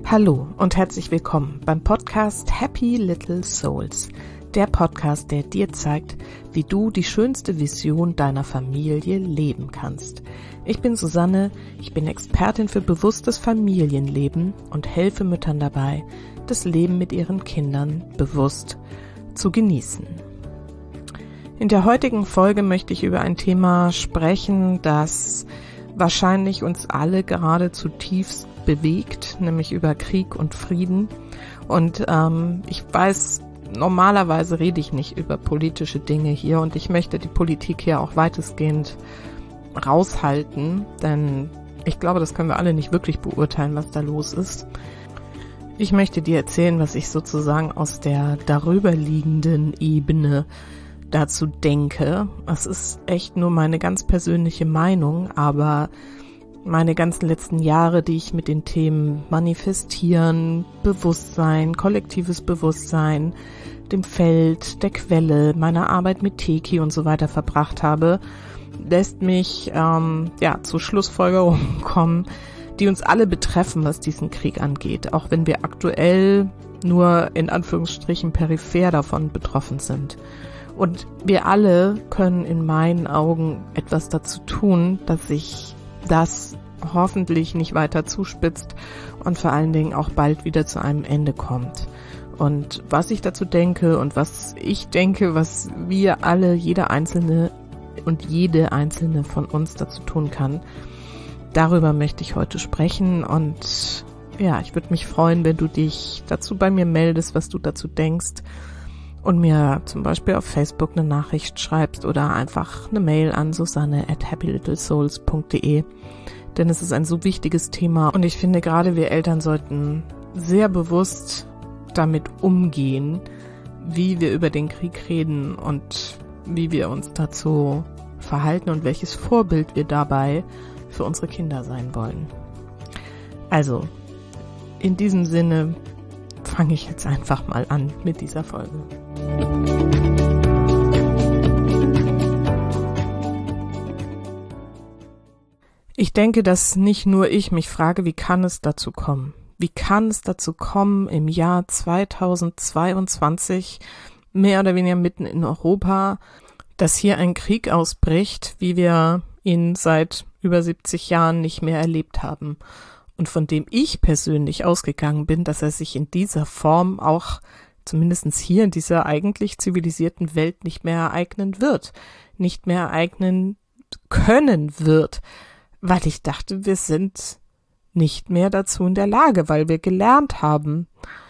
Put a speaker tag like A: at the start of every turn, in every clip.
A: Hallo und herzlich willkommen beim Podcast Happy Little Souls, der Podcast, der dir zeigt, wie du die schönste Vision deiner Familie leben kannst. Ich bin Susanne, ich bin Expertin für bewusstes Familienleben und helfe Müttern dabei, das Leben mit ihren Kindern bewusst zu genießen. In der heutigen Folge möchte ich über ein Thema sprechen, das wahrscheinlich uns alle gerade zutiefst bewegt, nämlich über Krieg und Frieden. Und ich weiß, normalerweise rede ich nicht über politische Dinge hier und ich möchte die Politik hier auch weitestgehend raushalten, denn ich glaube, das können wir alle nicht wirklich beurteilen, was da los ist. Ich möchte dir erzählen, was ich sozusagen aus der darüberliegenden Ebene dazu denke. Es ist echt nur meine ganz persönliche Meinung, aber meine ganzen letzten Jahre, die ich mit den Themen Manifestieren, Bewusstsein, kollektives Bewusstsein, dem Feld, der Quelle, meiner Arbeit mit Teki und so weiter verbracht habe, lässt mich zu Schlussfolgerungen kommen, die uns alle betreffen, was diesen Krieg angeht, auch wenn wir aktuell nur in Anführungsstrichen peripher davon betroffen sind. Und wir alle können in meinen Augen etwas dazu tun, dass sich das hoffentlich nicht weiter zuspitzt und vor allen Dingen auch bald wieder zu einem Ende kommt. Und was ich dazu denke und was ich denke, was wir alle, jeder Einzelne und jede Einzelne von uns dazu tun kann, darüber möchte ich heute sprechen. Und ja, ich würde mich freuen, wenn du dich dazu bei mir meldest, was du dazu denkst. Und mir zum Beispiel auf Facebook eine Nachricht schreibst oder einfach eine Mail an susanne@happylittlesouls.de, denn es ist ein so wichtiges Thema und ich finde, gerade wir Eltern sollten sehr bewusst damit umgehen, wie wir über den Krieg reden und wie wir uns dazu verhalten und welches Vorbild wir dabei für unsere Kinder sein wollen. Also, in diesem Sinne fange ich jetzt einfach mal an mit dieser Folge. Ich denke, dass nicht nur ich mich frage, wie kann es dazu kommen? Wie kann es dazu kommen, im Jahr 2022, mehr oder weniger mitten in Europa, dass hier ein Krieg ausbricht, wie wir ihn seit über 70 Jahren nicht mehr erlebt haben? Und von dem ich persönlich ausgegangen bin, dass er sich in dieser Form auch zumindest hier in dieser eigentlich zivilisierten Welt nicht mehr ereignen wird, nicht mehr ereignen können wird, weil ich dachte, wir sind nicht mehr dazu in der Lage, weil wir gelernt haben.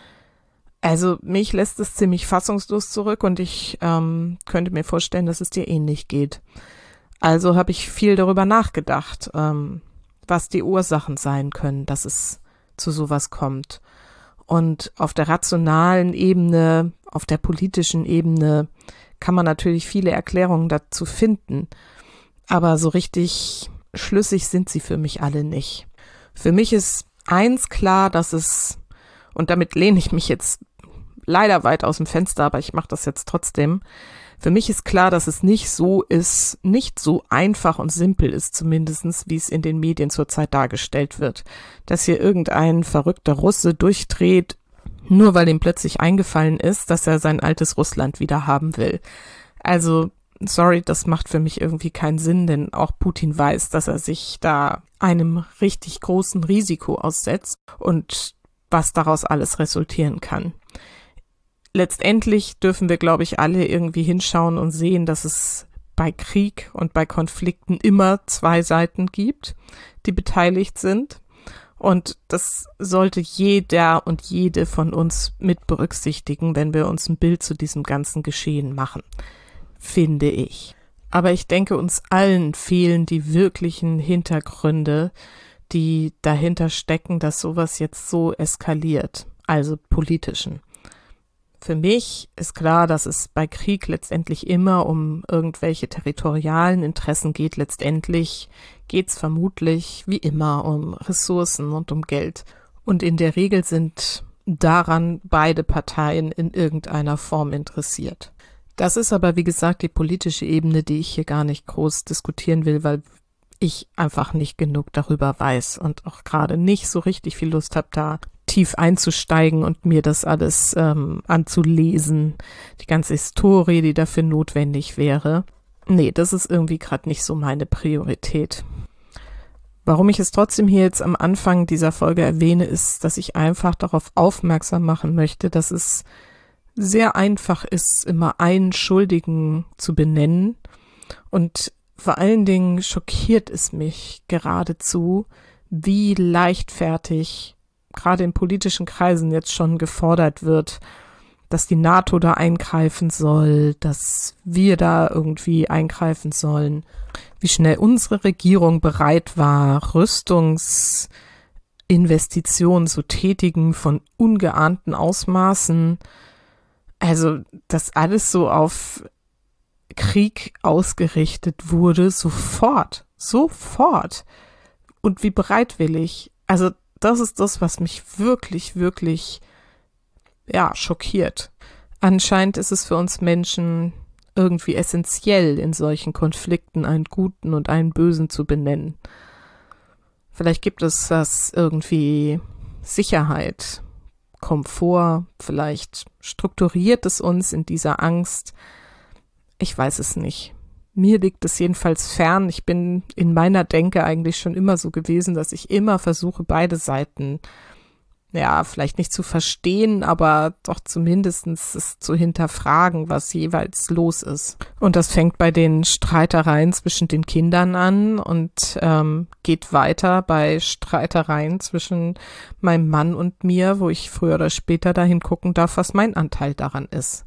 A: Also mich lässt es ziemlich fassungslos zurück und ich könnte mir vorstellen, dass es dir ähnlich geht. Also habe ich viel darüber nachgedacht, was die Ursachen sein können, dass es zu sowas kommt. Und auf der rationalen Ebene, auf der politischen Ebene kann man natürlich viele Erklärungen dazu finden. Aber so richtig schlüssig sind sie für mich alle nicht. Für mich ist eins klar, dass es, und damit lehne ich mich jetzt leider weit aus dem Fenster, aber ich mache das jetzt trotzdem. Für mich ist klar, dass es nicht so ist, nicht so einfach und simpel ist zumindestens, wie es in den Medien zurzeit dargestellt wird. Dass hier irgendein verrückter Russe durchdreht, nur weil ihm plötzlich eingefallen ist, dass er sein altes Russland wieder haben will. Also, sorry, das macht für mich irgendwie keinen Sinn, denn auch Putin weiß, dass er sich da einem richtig großen Risiko aussetzt und was daraus alles resultieren kann. Letztendlich dürfen wir, glaube ich, alle irgendwie hinschauen und sehen, dass es bei Krieg und bei Konflikten immer zwei Seiten gibt, die beteiligt sind. Und das sollte jeder und jede von uns mit berücksichtigen, wenn wir uns ein Bild zu diesem ganzen Geschehen machen, finde ich. Aber ich denke, uns allen fehlen die wirklichen Hintergründe, die dahinter stecken, dass sowas jetzt so eskaliert, also politischen. Für mich ist klar, dass es bei Krieg letztendlich immer um irgendwelche territorialen Interessen geht. Letztendlich geht es vermutlich wie immer um Ressourcen und um Geld. Und in der Regel sind daran beide Parteien in irgendeiner Form interessiert. Das ist aber, wie gesagt, die politische Ebene, die ich hier gar nicht groß diskutieren will, weil ich einfach nicht genug darüber weiß und auch gerade nicht so richtig viel Lust habe, da tief einzusteigen und mir das alles anzulesen, die ganze Historie, die dafür notwendig wäre. Nee, das ist irgendwie gerade nicht so meine Priorität. Warum ich es trotzdem hier jetzt am Anfang dieser Folge erwähne, ist, dass ich einfach darauf aufmerksam machen möchte, dass es sehr einfach ist, immer einen Schuldigen zu benennen. Und vor allen Dingen schockiert es mich geradezu, wie leichtfertig gerade in politischen Kreisen jetzt schon gefordert wird, dass die NATO da eingreifen soll, dass wir da irgendwie eingreifen sollen, wie schnell unsere Regierung bereit war, Rüstungsinvestitionen zu tätigen von ungeahnten Ausmaßen. Also, dass alles so auf Krieg ausgerichtet wurde, sofort. Und wie bereitwillig. Also, das ist das, was mich wirklich, wirklich schockiert. Anscheinend ist es für uns Menschen irgendwie essentiell, in solchen Konflikten einen Guten und einen Bösen zu benennen. Vielleicht gibt es das irgendwie Sicherheit, Komfort, vielleicht strukturiert es uns in dieser Angst. Ich weiß es nicht. Mir liegt es jedenfalls fern. Ich bin in meiner Denke eigentlich schon immer so gewesen, dass ich immer versuche, beide Seiten vielleicht nicht zu verstehen, aber doch zumindest es zu hinterfragen, was jeweils los ist. Und das fängt bei den Streitereien zwischen den Kindern an und geht weiter bei Streitereien zwischen meinem Mann und mir, wo ich früher oder später dahin gucken darf, was mein Anteil daran ist.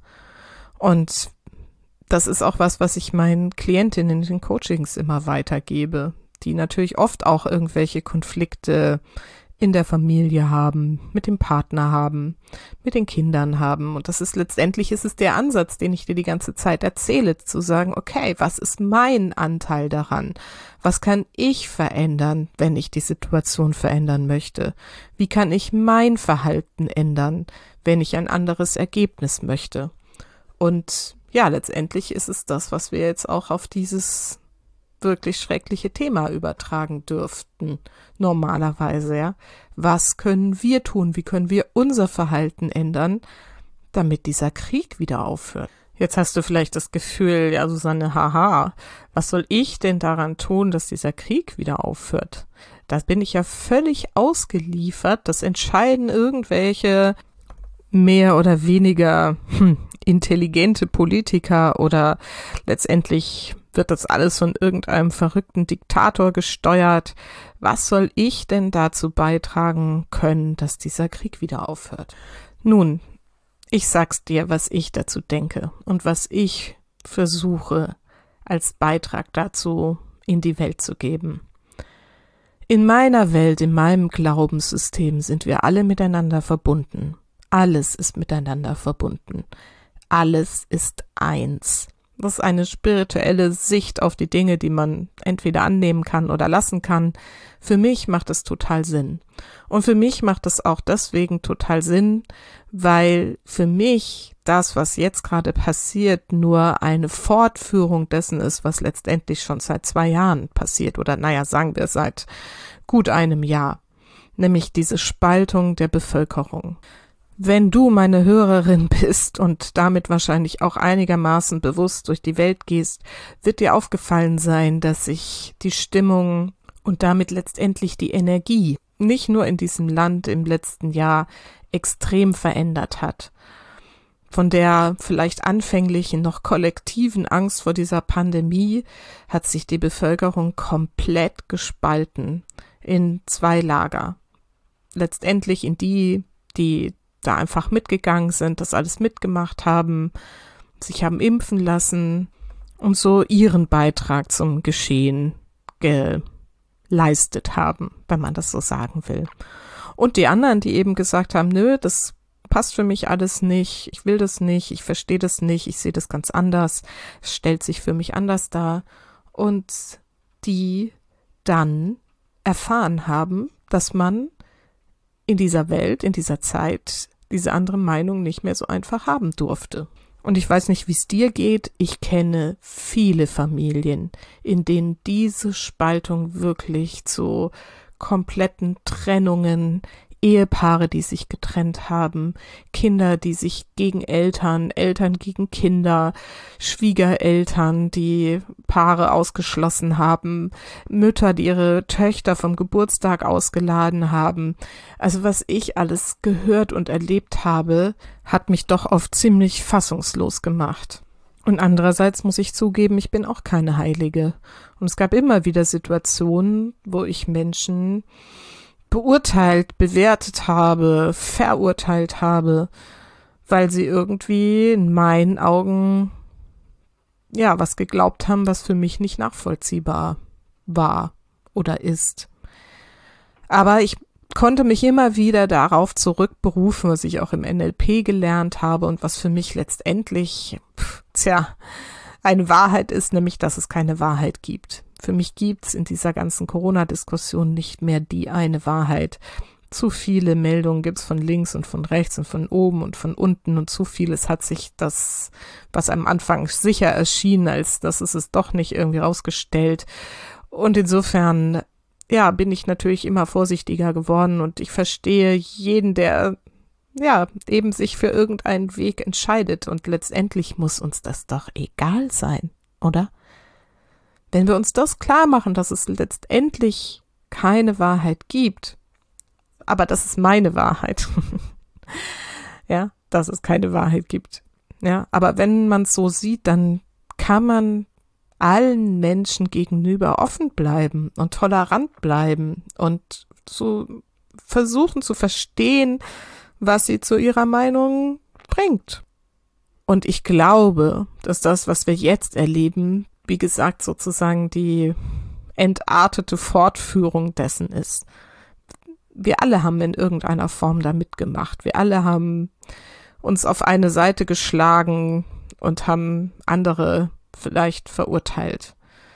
A: Und das ist auch was ich meinen Klientinnen in den Coachings immer weitergebe, die natürlich oft auch irgendwelche Konflikte in der Familie haben, mit dem Partner haben, mit den Kindern haben. Und letztendlich ist es der Ansatz, den ich dir die ganze Zeit erzähle, zu sagen, okay, was ist mein Anteil daran? Was kann ich verändern, wenn ich die Situation verändern möchte? Wie kann ich mein Verhalten ändern, wenn ich ein anderes Ergebnis möchte? Und letztendlich ist es das, was wir jetzt auch auf dieses wirklich schreckliche Thema übertragen dürften, normalerweise, ja. Was können wir tun? Wie können wir unser Verhalten ändern, damit dieser Krieg wieder aufhört? Jetzt hast du vielleicht das Gefühl, ja, Susanne, was soll ich denn daran tun, dass dieser Krieg wieder aufhört? Da bin ich ja völlig ausgeliefert. Das entscheiden irgendwelche mehr oder weniger intelligente Politiker oder letztendlich wird das alles von irgendeinem verrückten Diktator gesteuert. Was soll ich denn dazu beitragen können, dass dieser Krieg wieder aufhört? Nun, ich sag's dir, was ich dazu denke und was ich versuche, als Beitrag dazu in die Welt zu geben. In meiner Welt, in meinem Glaubenssystem sind wir alle miteinander verbunden. Alles ist miteinander verbunden. Alles ist eins. Das ist eine spirituelle Sicht auf die Dinge, die man entweder annehmen kann oder lassen kann. Für mich macht es total Sinn. Und für mich macht es auch deswegen total Sinn, weil für mich das, was jetzt gerade passiert, nur eine Fortführung dessen ist, was letztendlich schon seit 2 Jahren passiert oder sagen wir seit gut einem Jahr, nämlich diese Spaltung der Bevölkerung. Wenn du meine Hörerin bist und damit wahrscheinlich auch einigermaßen bewusst durch die Welt gehst, wird dir aufgefallen sein, dass sich die Stimmung und damit letztendlich die Energie nicht nur in diesem Land im letzten Jahr extrem verändert hat. Von der vielleicht anfänglichen noch kollektiven Angst vor dieser Pandemie hat sich die Bevölkerung komplett gespalten in 2 Lager. Letztendlich in die da einfach mitgegangen sind, das alles mitgemacht haben, sich haben impfen lassen und so ihren Beitrag zum Geschehen geleistet haben, wenn man das so sagen will. Und die anderen, die eben gesagt haben, nö, das passt für mich alles nicht, ich will das nicht, ich verstehe das nicht, ich sehe das ganz anders, es stellt sich für mich anders dar. Und die dann erfahren haben, dass man in dieser Welt, in dieser Zeit diese andere Meinung nicht mehr so einfach haben durfte. Und ich weiß nicht, wie es dir geht. Ich kenne viele Familien, in denen diese Spaltung wirklich zu kompletten Trennungen, Ehepaare, die sich getrennt haben, Kinder, die sich gegen Eltern, Eltern gegen Kinder, Schwiegereltern, die Paare ausgeschlossen haben, Mütter, die ihre Töchter vom Geburtstag ausgeladen haben. Also was ich alles gehört und erlebt habe, hat mich doch oft ziemlich fassungslos gemacht. Und andererseits muss ich zugeben, ich bin auch keine Heilige. Und es gab immer wieder Situationen, wo ich Menschen beurteilt, bewertet habe, verurteilt habe, weil sie irgendwie in meinen Augen ja was geglaubt haben, was für mich nicht nachvollziehbar war oder ist. Aber ich konnte mich immer wieder darauf zurückberufen, was ich auch im NLP gelernt habe und was für mich letztendlich, eine Wahrheit ist, nämlich, dass es keine Wahrheit gibt. Für mich gibt's in dieser ganzen Corona-Diskussion nicht mehr die eine Wahrheit. Zu viele Meldungen gibt's von links und von rechts und von oben und von unten und zu vieles hat sich das, was am Anfang sicher erschien, als dass es doch nicht irgendwie rausgestellt. Und insofern, ja, bin ich natürlich immer vorsichtiger geworden und ich verstehe jeden, der eben sich für irgendeinen Weg entscheidet und letztendlich muss uns das doch egal sein, oder? Wenn wir uns das klar machen, dass es letztendlich keine Wahrheit gibt, aber das ist meine Wahrheit, ja, dass es keine Wahrheit gibt, ja, aber wenn man es so sieht, dann kann man allen Menschen gegenüber offen bleiben und tolerant bleiben und so versuchen zu verstehen, was sie zu ihrer Meinung bringt. Und ich glaube, dass das, was wir jetzt erleben, wie gesagt, sozusagen die entartete Fortführung dessen ist. Wir alle haben in irgendeiner Form da mitgemacht. Wir alle haben uns auf eine Seite geschlagen und haben andere vielleicht verurteilt.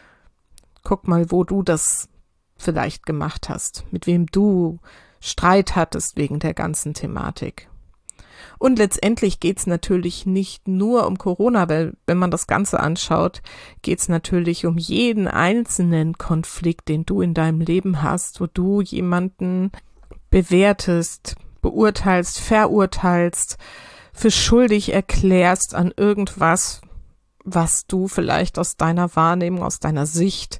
A: Guck mal, wo du das vielleicht gemacht hast, mit wem du Streit hattest wegen der ganzen Thematik. Und letztendlich geht's natürlich nicht nur um Corona, weil wenn man das Ganze anschaut, geht's natürlich um jeden einzelnen Konflikt, den du in deinem Leben hast, wo du jemanden bewertest, beurteilst, verurteilst, für schuldig erklärst an irgendwas, was du vielleicht aus deiner Wahrnehmung, aus deiner Sicht,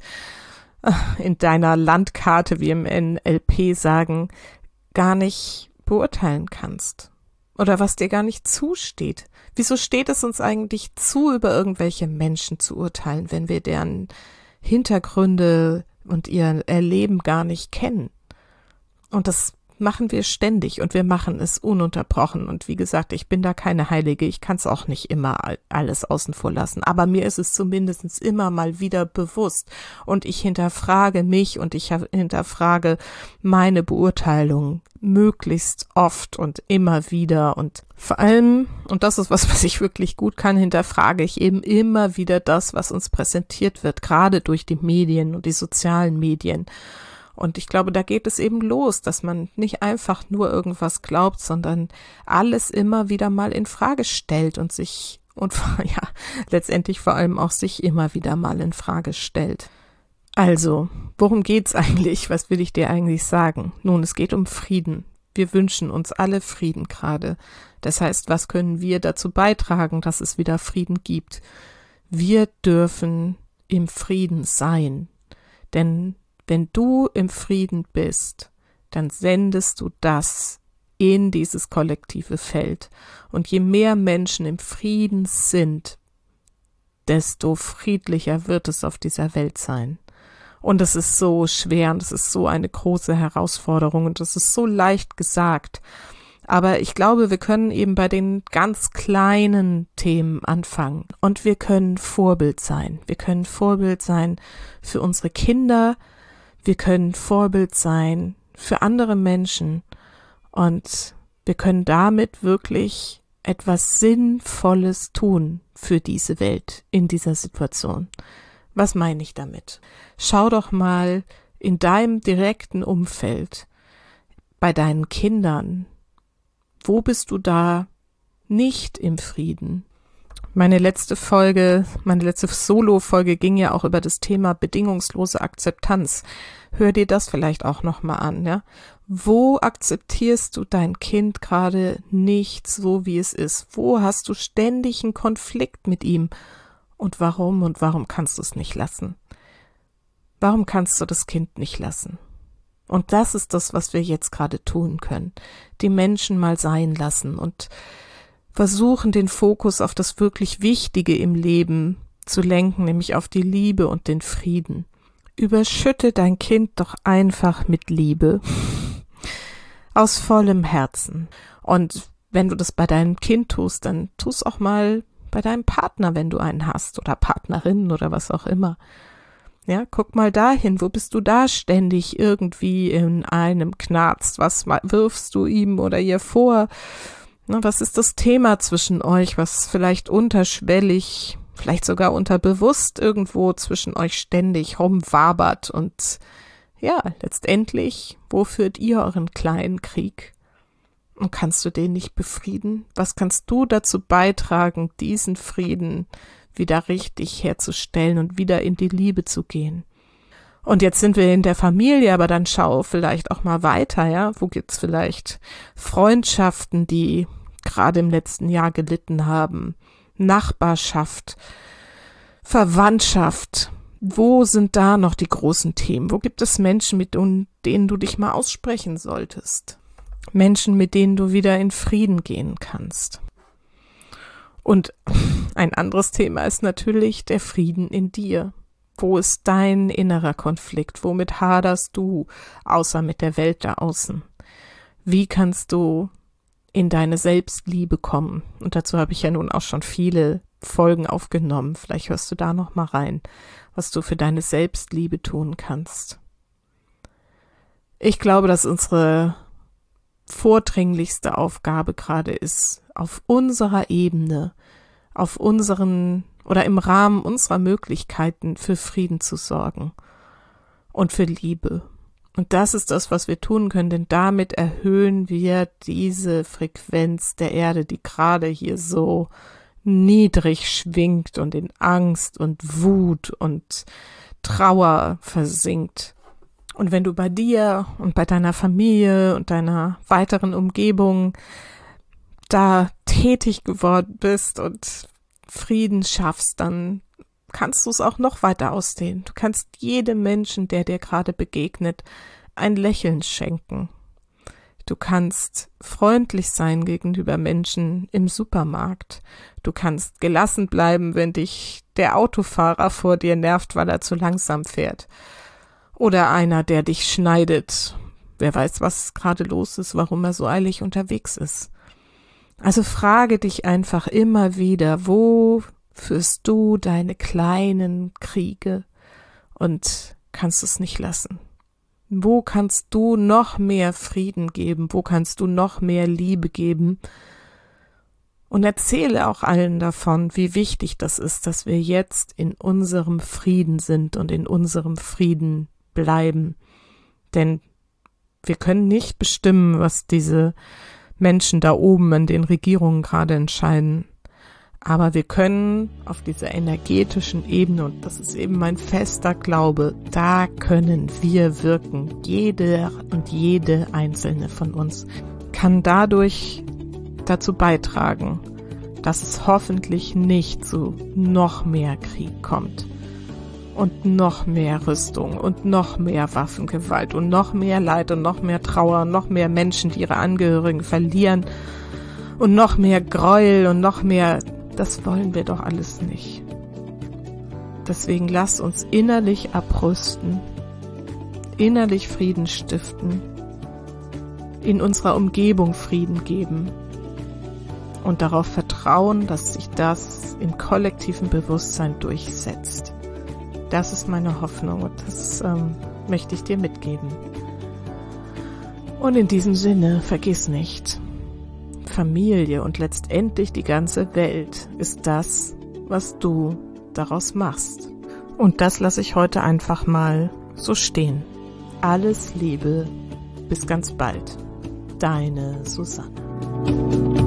A: in deiner Landkarte, wie im NLP sagen, gar nicht beurteilen kannst. Oder was dir gar nicht zusteht. Wieso steht es uns eigentlich zu, über irgendwelche Menschen zu urteilen, wenn wir deren Hintergründe und ihr Erleben gar nicht kennen? Und das machen wir ständig und wir machen es ununterbrochen. Und wie gesagt, ich bin da keine Heilige, ich kann es auch nicht immer alles außen vor lassen. Aber mir ist es zumindest immer mal wieder bewusst. Und ich hinterfrage mich und ich hinterfrage meine Beurteilung möglichst oft und immer wieder. Und vor allem, und das ist was ich wirklich gut kann, hinterfrage ich eben immer wieder das, was uns präsentiert wird, gerade durch die Medien und die sozialen Medien. Und ich glaube, da geht es eben los, dass man nicht einfach nur irgendwas glaubt, sondern alles immer wieder mal in Frage stellt und sich, und ja, letztendlich vor allem auch sich immer wieder mal in Frage stellt. Also, worum geht's eigentlich? Was will ich dir eigentlich sagen? Nun, es geht um Frieden. Wir wünschen uns alle Frieden gerade. Das heißt, was können wir dazu beitragen, dass es wieder Frieden gibt? Wir dürfen im Frieden sein, denn wenn du im Frieden bist, dann sendest du das in dieses kollektive Feld. Und je mehr Menschen im Frieden sind, desto friedlicher wird es auf dieser Welt sein. Und es ist so schwer und es ist so eine große Herausforderung und es ist so leicht gesagt. Aber ich glaube, wir können eben bei den ganz kleinen Themen anfangen und wir können Vorbild sein. Wir können Vorbild sein für unsere Kinder. Wir können Vorbild sein für andere Menschen und wir können damit wirklich etwas Sinnvolles tun für diese Welt in dieser Situation. Was meine ich damit? Schau doch mal in deinem direkten Umfeld, bei deinen Kindern, wo bist du da nicht im Frieden? Meine letzte Solo-Folge ging ja auch über das Thema bedingungslose Akzeptanz. Hör dir das vielleicht auch nochmal an, ja? Wo akzeptierst du dein Kind gerade nicht so, wie es ist? Wo hast du ständig einen Konflikt mit ihm? Und warum kannst du es nicht lassen? Warum kannst du das Kind nicht lassen? Und das ist das, was wir jetzt gerade tun können. Die Menschen mal sein lassen und versuchen, den Fokus auf das wirklich Wichtige im Leben zu lenken, nämlich auf die Liebe und den Frieden. Überschütte dein Kind doch einfach mit Liebe. Aus vollem Herzen. Und wenn du das bei deinem Kind tust, dann tust auch mal bei deinem Partner, wenn du einen hast, oder Partnerin oder was auch immer. Ja, guck mal dahin, wo bist du da ständig irgendwie in einem Knarzt? Was wirfst du ihm oder ihr vor? Was ist das Thema zwischen euch, was vielleicht unterschwellig, vielleicht sogar unterbewusst irgendwo zwischen euch ständig rumwabert? Und ja, letztendlich, wo führt ihr euren kleinen Krieg? Und kannst du den nicht befrieden? Was kannst du dazu beitragen, diesen Frieden wieder richtig herzustellen und wieder in die Liebe zu gehen? Und jetzt sind wir in der Familie, aber dann schau vielleicht auch mal weiter, ja? Wo gibt's vielleicht Freundschaften, die gerade im letzten Jahr gelitten haben? Nachbarschaft, Verwandtschaft. Wo sind da noch die großen Themen? Wo gibt es Menschen, mit denen du dich mal aussprechen solltest? Menschen, mit denen du wieder in Frieden gehen kannst. Und ein anderes Thema ist natürlich der Frieden in dir. Wo ist dein innerer Konflikt? Womit haderst du, außer mit der Welt da außen? Wie kannst du in deine Selbstliebe kommen? Und dazu habe ich ja nun auch schon viele Folgen aufgenommen. Vielleicht hörst du da noch mal rein, was du für deine Selbstliebe tun kannst. Ich glaube, dass unsere vordringlichste Aufgabe gerade ist, auf unserer Ebene, auf unseren oder im Rahmen unserer Möglichkeiten für Frieden zu sorgen und für Liebe. Und das ist das, was wir tun können, denn damit erhöhen wir diese Frequenz der Erde, die gerade hier so niedrig schwingt und in Angst und Wut und Trauer versinkt. Und wenn du bei dir und bei deiner Familie und deiner weiteren Umgebung da tätig geworden bist und Frieden schaffst, dann kannst du es auch noch weiter ausdehnen. Du kannst jedem Menschen, der dir gerade begegnet, ein Lächeln schenken. Du kannst freundlich sein gegenüber Menschen im Supermarkt. Du kannst gelassen bleiben, wenn dich der Autofahrer vor dir nervt, weil er zu langsam fährt. Oder einer, der dich schneidet. Wer weiß, was gerade los ist, warum er so eilig unterwegs ist. Also frage dich einfach immer wieder, wo führst du deine kleinen Kriege und kannst es nicht lassen? Wo kannst du noch mehr Frieden geben? Wo kannst du noch mehr Liebe geben? Und erzähle auch allen davon, wie wichtig das ist, dass wir jetzt in unserem Frieden sind und in unserem Frieden bleiben. Denn wir können nicht bestimmen, was diese Menschen da oben in den Regierungen gerade entscheiden. Aber wir können auf dieser energetischen Ebene, und das ist eben mein fester Glaube, da können wir wirken. Jeder und jede einzelne von uns kann dadurch dazu beitragen, dass es hoffentlich nicht zu noch mehr Krieg kommt und noch mehr Rüstung und noch mehr Waffengewalt und noch mehr Leid und noch mehr Trauer und noch mehr Menschen, die ihre Angehörigen verlieren und noch mehr Gräuel und noch mehr. Das wollen wir doch alles nicht. Deswegen lasst uns innerlich abrüsten, innerlich Frieden stiften, in unserer Umgebung Frieden geben und darauf vertrauen, dass sich das im kollektiven Bewusstsein durchsetzt. Das ist meine Hoffnung und das möchte ich dir mitgeben. Und in diesem Sinne, vergiss nicht, Familie und letztendlich die ganze Welt ist das, was du daraus machst. Und das lasse ich heute einfach mal so stehen. Alles Liebe, bis ganz bald. Deine Susanne.